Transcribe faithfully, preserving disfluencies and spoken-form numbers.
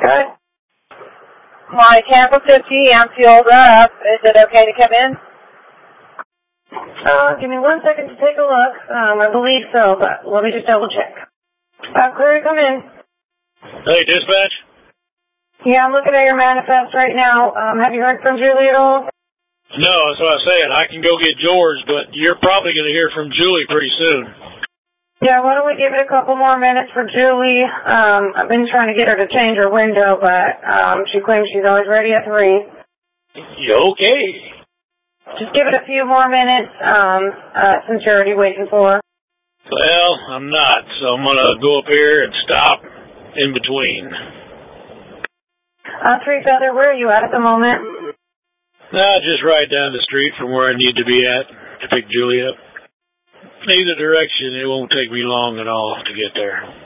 Good. My Tampa fifty, I'm fueled up. Is it okay to come in? Uh, give me one second to take a look. Um, I believe so, but let me just double check. Uh, clear to come in. Hey, dispatch? Yeah, I'm looking at your manifest right now. Um, have you heard from Julie at all? No, that's what I said. I can go get George, but you're probably going to hear from Julie pretty soon. Yeah, why don't we give it a couple more minutes for Julie? Um, I've been trying to get her to change her window, but um, she claims she's always ready at three. You okay? Just give it a few more minutes, um, uh, since you're already waiting for her. Well, I'm not, so I'm going to go up here and stop in between. Uh, Three Feather, where are you at at the moment? Nah, just right down the street from where I need to be at to pick Julie up. Either direction, it won't take me long at all to get there.